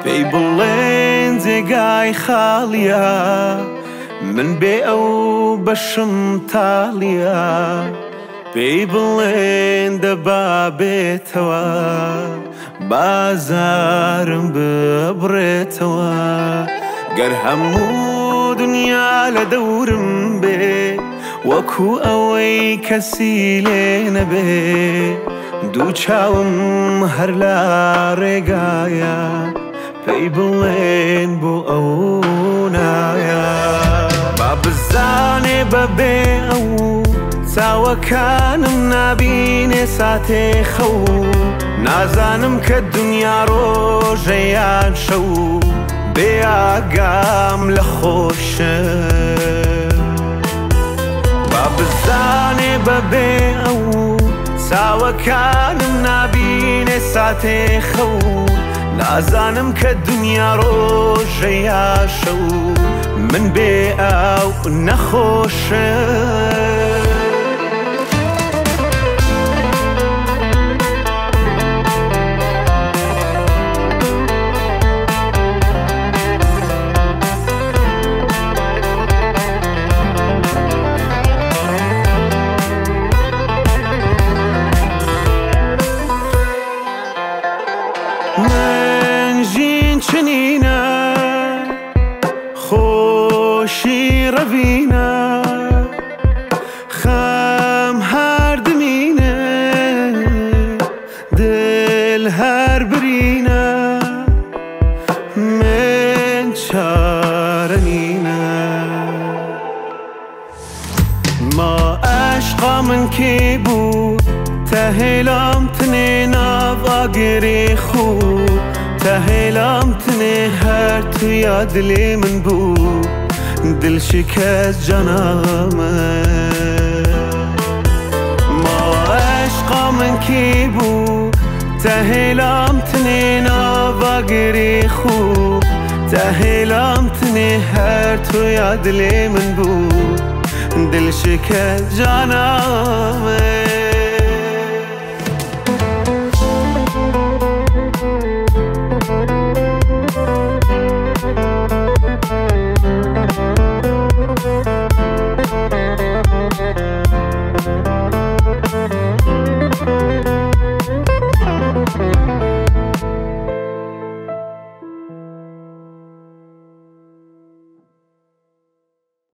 پێی بڵێن جێگای خاڵیە من بێ ئەو بەشم تاڵیە پێی بڵێن دەبا بێتەوە بازارم ببڕێتەوە گەر هەموو دنیا لە دەورم بێ وەکو ئەوەی کەسی لێ نەبێ دوو چاوم هەر لە ڕێگایە پێی بڵێن بۆ ئەو نایە با بزانێ بەبێ ئەو چاوەکانم نابینێ ساتێ خەو نازانم کە دنیا ڕۆژەیان شەو بێ ئاگام لە خۆشە با بزانێ بەبێ ئەو چاوەکانم نابینێ ساتێ خەو نازانم کە دنیا ڕۆژەیە شەو من بێ ئەو نەخۆشە چنینە خۆشی ڕەوینە خەم هەردمینە دل هەر برینە من چارە نینە ما عەشقا من کێ بوو تەهێلام تنێ ناو ئاگرێ خوو تەهێلام تنێ هەر تویا دلێ من بوو دل شکست جانامە ما عەشقا من کێ بوو تەهێلام تنێ ناڤاگرێ خوو تەهێلام تنێ هەر تویا دلێ من بوو دل شکست جانامە